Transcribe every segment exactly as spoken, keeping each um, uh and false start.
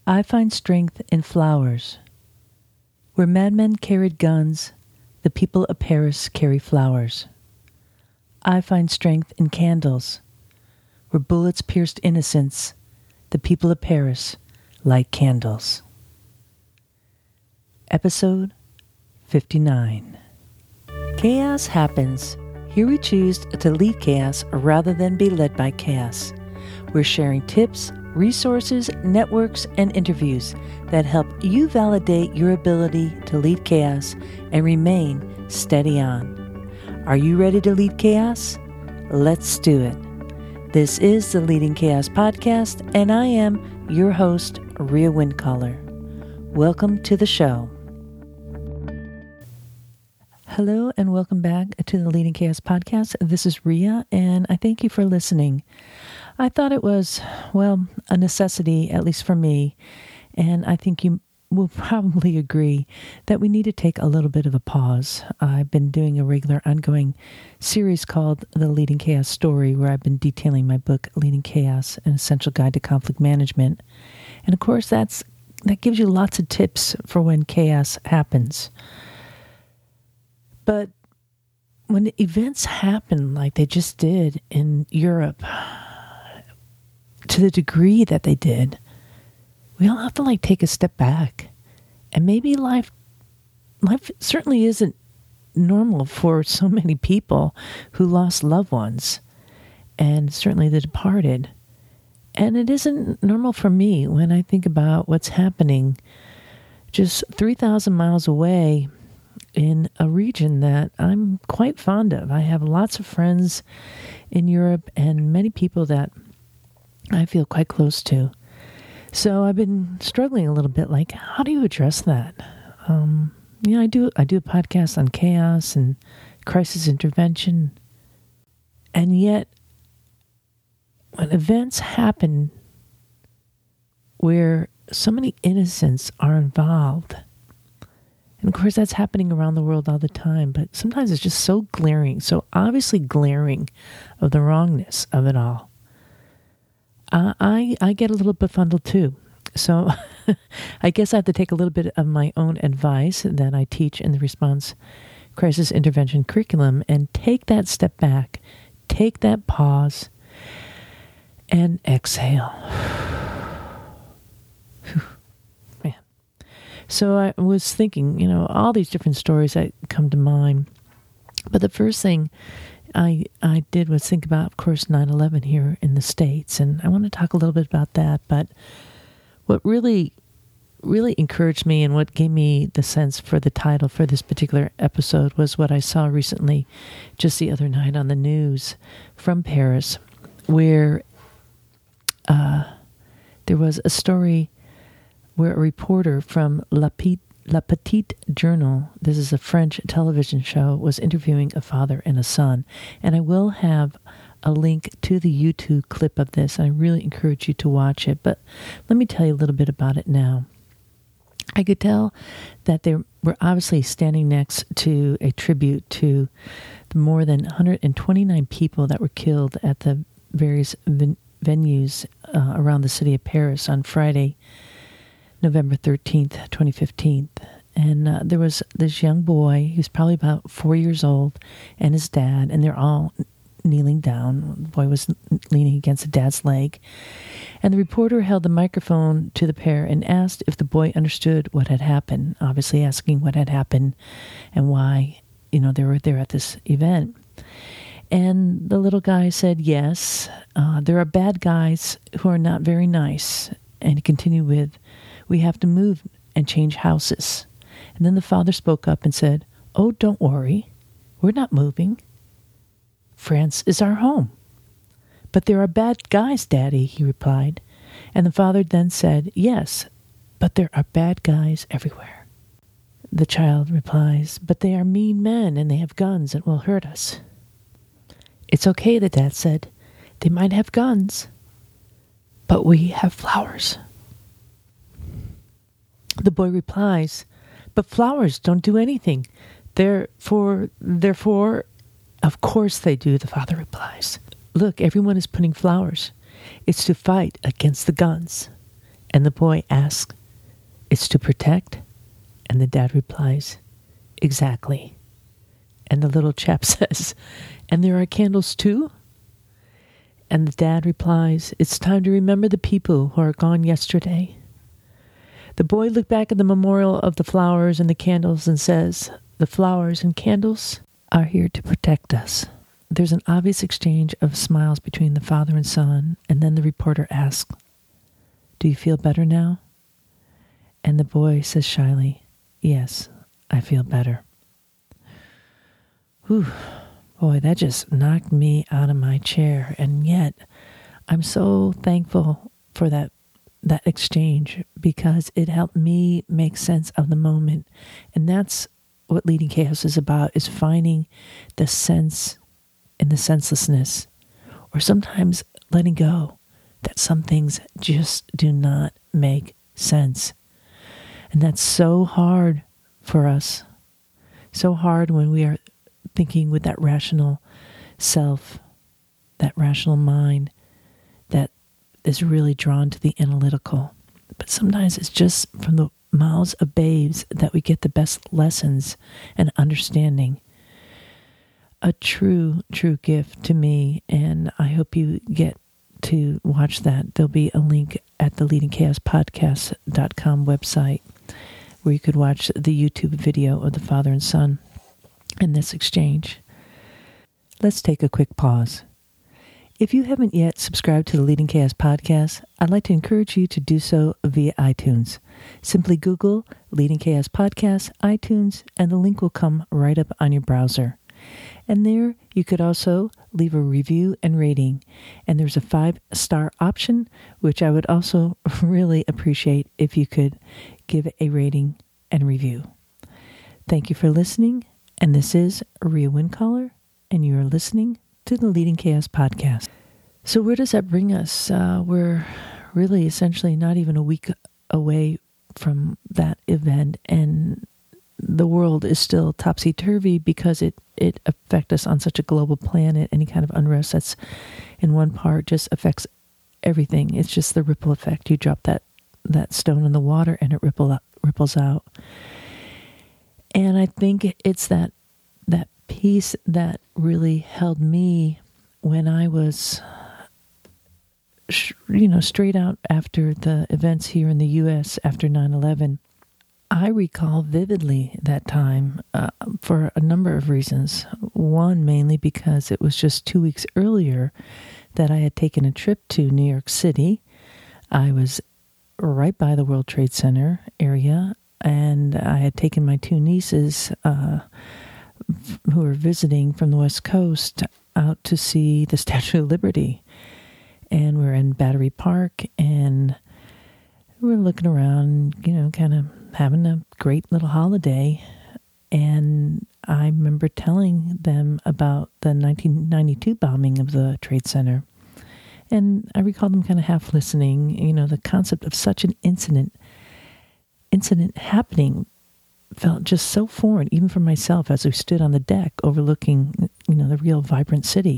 I find strength in flowers. Where madmen carried guns, the people of Paris carry flowers. I find strength in candles. Where bullets pierced innocence, the people of Paris light candles. Episode fifty-nine. Chaos happens. Here we choose to lead chaos rather than be led by chaos. We're sharing tips, resources, networks, and interviews that help you validate your ability to lead chaos and remain steady on. Are you ready to lead chaos? Let's do it. This is the Leading Chaos Podcast, and I am your host, Rhea Windcaller. Welcome to the show. Hello and welcome back to the Leading Chaos Podcast. This is Rhea, and I thank you for listening. I thought it was, well, a necessity, at least for me, and I think you will probably agree that we need to take a little bit of a pause. I've been doing a regular ongoing series called The Leading Chaos Story, where I've been detailing my book, Leading Chaos, An Essential Guide to Conflict Management. And of course, that's that gives you lots of tips for when chaos happens. But when events happen like they just did in Europe, to the degree that they did, we all have to like take a step back. And maybe life life certainly isn't normal for so many people who lost loved ones, and certainly the departed. And it isn't normal for me when I think about what's happening just three thousand miles away in a region that I'm quite fond of. I have lots of friends in Europe and many people that I feel quite close to. So I've been struggling a little bit, like, how do you address that? Um, you know, I do I do a podcast on chaos and crisis intervention. And yet, when events happen where so many innocents are involved, and of course that's happening around the world all the time, but sometimes it's just so glaring, so obviously glaring of the wrongness of it all. Uh, I, I get a little befuddled too. So I guess I have to take a little bit of my own advice that I teach in the response crisis intervention curriculum and take that step back, take that pause, and exhale. Man. So I was thinking, you know, all these different stories that come to mind. But the first thing I I did was think about, of course, nine eleven here in the States, and I want to talk a little bit about that. But what really, really encouraged me and what gave me the sense for the title for this particular episode was what I saw recently, just the other night on the news from Paris, where uh, there was a story where a reporter from La Petite La Petite Journal, this is a French television show, was interviewing a father and a son. And I will have a link to the YouTube clip of this. I really encourage you to watch it. But let me tell you a little bit about it now. I could tell that they were obviously standing next to a tribute to the more than one hundred twenty-nine people that were killed at the various ven- venues uh, around the city of Paris on Friday, November thirteenth, twenty fifteen. And uh, there was this young boy, he was probably about four years old, and his dad, and they're all kneeling down. The boy was leaning against the dad's leg. And the reporter held the microphone to the pair and asked if the boy understood what had happened, obviously asking what had happened and why, you know, they were there at this event. And the little guy said, yes, uh, there are bad guys who are not very nice. And he continued with, we have to move and change houses. And then the father spoke up and said, oh, don't worry. We're not moving. France is our home. But there are bad guys, Daddy, he replied. And the father then said, yes, but there are bad guys everywhere. The child replies, but they are mean men and they have guns and will hurt us. It's okay, the dad said. They might have guns, but we have flowers. The boy replies, but flowers don't do anything. Therefore, therefore, of course they do, the father replies. Look, everyone is putting flowers. It's to fight against the guns. And the boy asks, "It's to protect?" And the dad replies, "Exactly." And the little chap says, "And there are candles too?" And the dad replies, "It's time to remember the people who are gone yesterday." The boy looked back at the memorial of the flowers and the candles and says, "The flowers and candles are here to protect us." There's an obvious exchange of smiles between the father and son, and then the reporter asks, "Do you feel better now?" And the boy says shyly, "Yes, I feel better." Whew, boy, that just knocked me out of my chair. And yet, I'm so thankful for that that exchange, because it helped me make sense of the moment. And that's what Leading Chaos is about, is finding the sense in the senselessness, or sometimes letting go that some things just do not make sense. And that's so hard for us. So hard when we are thinking with that rational self, that rational mind that is really drawn to the analytical. But sometimes it's just from the mouths of babes that we get the best lessons and understanding. A true, true gift to me, and I hope you get to watch that. There'll be a link at the leading chaos podcast dot com website where you could watch the YouTube video of the father and son in this exchange. Let's take a quick pause. If you haven't yet subscribed to the Leading Chaos podcast, I'd like to encourage you to do so via iTunes. Simply Google Leading Chaos Podcast, iTunes, and the link will come right up on your browser. And there you could also leave a review and rating. And there's a five-star option, which I would also really appreciate if you could give a rating and review. Thank you for listening. And this is Ria Windcaller, and you are listening to the Leading Chaos podcast. So where does that bring us? Uh, we're really essentially not even a week away from that event, and the world is still topsy-turvy because it, it affects us on such a global planet. Any kind of unrest that's in one part just affects everything. It's just the ripple effect. You drop that, that stone in the water and it ripple out, ripples out. And I think it's that that piece that really held me when I was, you know, straight out after the events here in the U S after nine eleven. I recall vividly that time uh, for a number of reasons. One, mainly because it was just two weeks earlier that I had taken a trip to New York City. I was right by the World Trade Center area, and I had taken my two nieces uh, who were visiting from the West Coast out to see the Statue of Liberty. And we're in Battery Park, and we're looking around, you know, kind of having a great little holiday. And I remember telling them about the nineteen ninety-two bombing of the Trade Center. And I recall them kind of half listening. You know, the concept of such an incident, incident happening felt just so foreign, even for myself, as we stood on the deck overlooking, you know, the real vibrant city.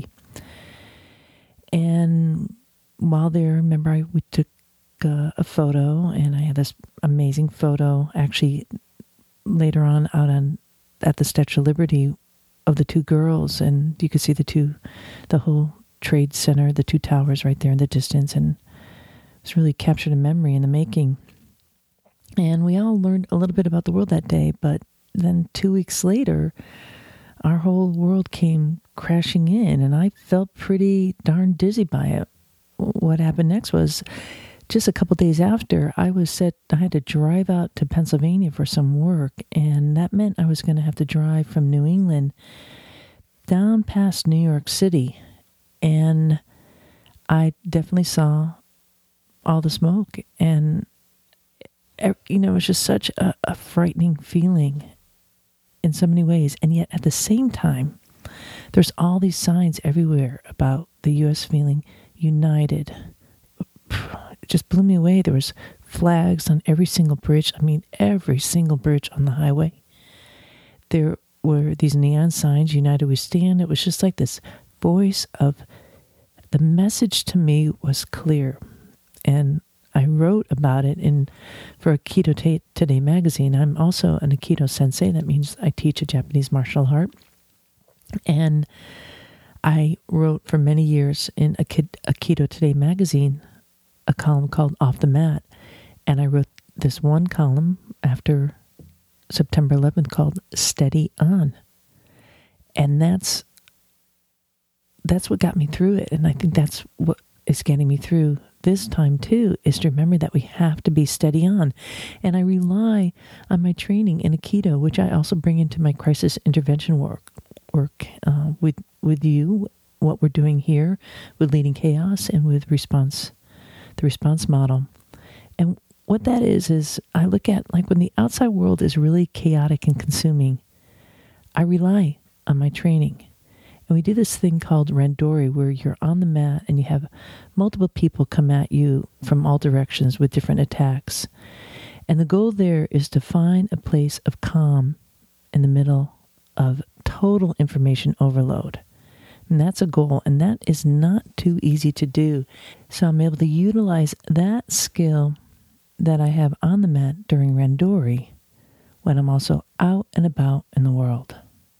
And while there, remember, I, we took uh, a photo, and I had this amazing photo, actually, later on out on at the Statue of Liberty, of the two girls, and you could see the two, the whole Trade Center, the two towers right there in the distance, and it was really captured a memory in the making. And we all learned a little bit about the world that day, but then two weeks later, our whole world came crashing in, and I felt pretty darn dizzy by it. What happened next was, just a couple days after, I was set, I had to drive out to Pennsylvania for some work, and that meant I was going to have to drive from New England down past New York City, and I definitely saw all the smoke, and you know, it was just such a, a frightening feeling in so many ways. And yet at the same time, there's all these signs everywhere about the U S feeling united. It just blew me away. There was flags on every single bridge. I mean, every single bridge on the highway. There were these neon signs, United We Stand. It was just like this voice of, the message to me was clear. And I wrote about it in for Aikido T- Today magazine. I'm also an Aikido sensei. That means I teach a Japanese martial art. And I wrote for many years in Aikido Today magazine a column called Off the Mat. And I wrote this one column after September eleventh called Steady On. And that's that's what got me through it. And I think that's what is getting me through this time too, is to remember that we have to be steady on. And I rely on my training in Aikido, which I also bring into my crisis intervention work work uh, with with you, what we're doing here with Leading Chaos and with response, the response model. And what that is, is I look at, like, when the outside world is really chaotic and consuming, I rely on my training. And we do this thing called randori, where you're on the mat and you have multiple people come at you from all directions with different attacks. And the goal there is to find a place of calm in the middle of total information overload. And that's a goal, and that is not too easy to do. So I'm able to utilize that skill that I have on the mat during randori when I'm also out and about in the world.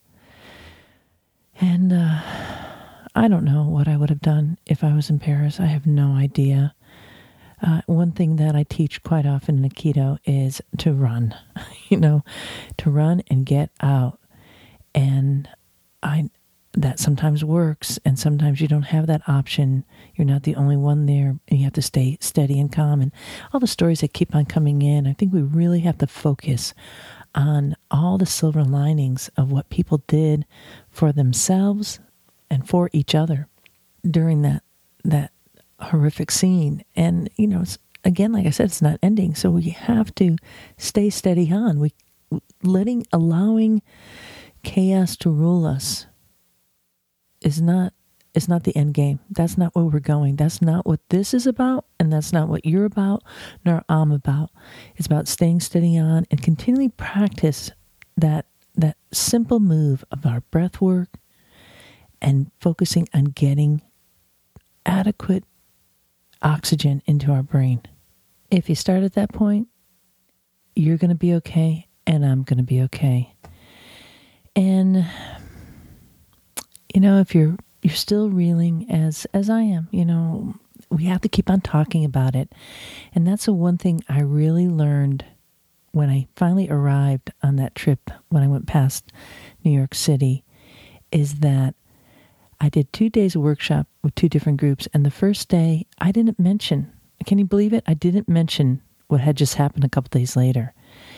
And uh, I don't know what I would have done if I was in Paris. I have no idea. Uh, one thing that I teach quite often in Aikido is to run, you know, to run and get out. And I that sometimes works, and sometimes you don't have that option. You're not the only one there, and you have to stay steady and calm. And all the stories that keep on coming in, I think we really have to focus on all the silver linings of what people did for themselves and for each other during that that horrific scene. And, you know, it's, again, like I said, it's not ending, so we have to stay steady on. We letting, allowing chaos to rule us is not is not the end game. That's not where we're going. That's not what this is about, and that's not what you're about, nor I'm about. It's about staying steady on and continually practice that that simple move of our breath work and focusing on getting adequate oxygen into our brain. If you start at that point, you're going to be okay, and I'm going to be okay. And you know, if you're you're still reeling as as I am, you know, we have to keep on talking about it. And that's the one thing I really learned when I finally arrived on that trip, when I went past New York City, is that I did two days of workshop with two different groups. And the first day, I didn't mention, can you believe it? I didn't mention what had just happened a couple days later.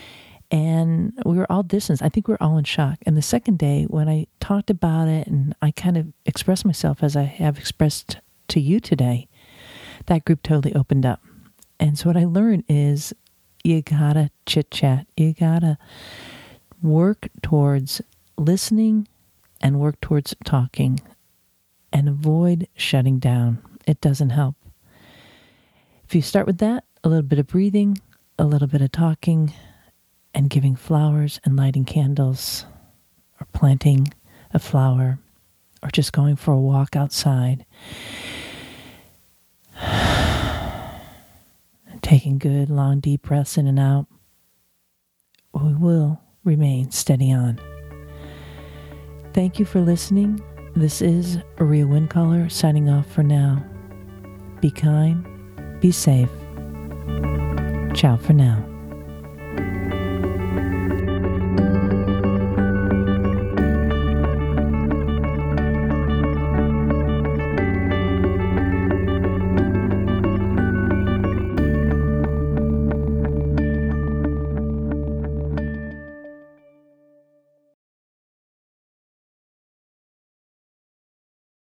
And we were all distanced. I think we were all in shock. And the second day, when I talked about it and I kind of expressed myself as I have expressed to you today, that group totally opened up. And so what I learned is you gotta chit-chat. You gotta work towards listening and work towards talking and avoid shutting down. It doesn't help. If you start with that, a little bit of breathing, a little bit of talking, and giving flowers and lighting candles, or planting a flower, or just going for a walk outside, and taking good, long, deep breaths in and out, we will remain steady on. Thank you for listening. This is Aria Windcaller signing off for now. Be kind, be safe. Ciao for now.